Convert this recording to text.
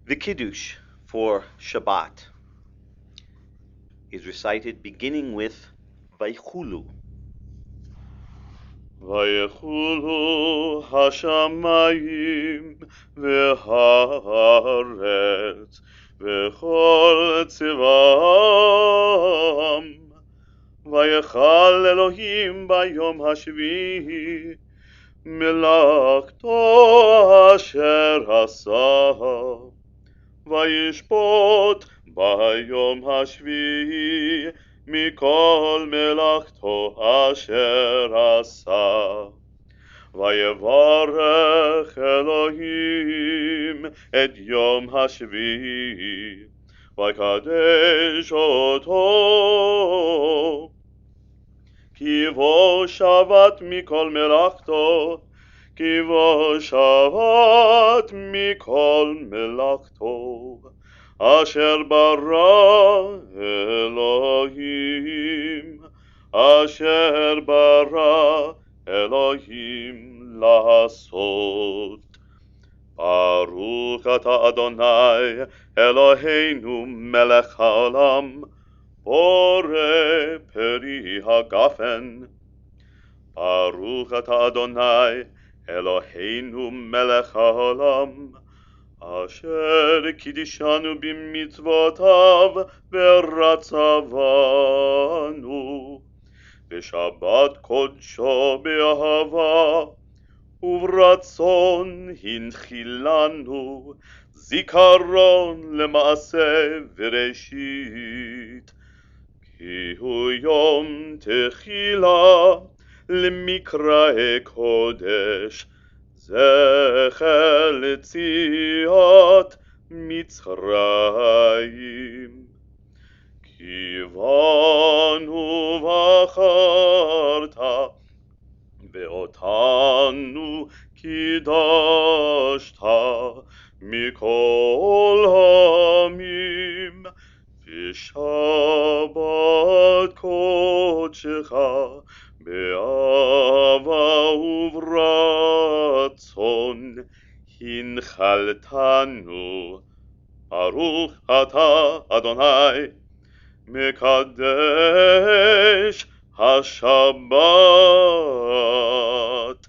The Kiddush for Shabbat is recited beginning with Vaychulu. ויחולו השמיים והארץ וכל צבאם ויכל אלוהים ביום השביעי מלאכתו אשר עשה וישפוט ביום השביעי מכל מלאכתו אשר עשה. ויברך אלוהים את יום השביעי ויקדש אותו כי בו שבת מכל מלאכתו כי בו שבת מכל מלאכתו אשר ברא אלוהים אשר ברא אלוהים לעשות. ברוך אתה אדוני אלוהינו מלך העולם בורא פרי הגפן. ברוך אתה אדוני אלוהינו מלך העולם אשר קידשנו במצוותיו ורצבנו בשבת קודשו באהבה וברצון הנחילנו זיכרון למעשה בראשית כי הוא יום תחילה למקראי קודש זכר ליציאת מצרים. כי בנו בחרת ואותנו קידשת מכל העמים בשבת קודשך באהבה וברצון הנחלתנו. ברוך אתה אדוני מקדש השבת.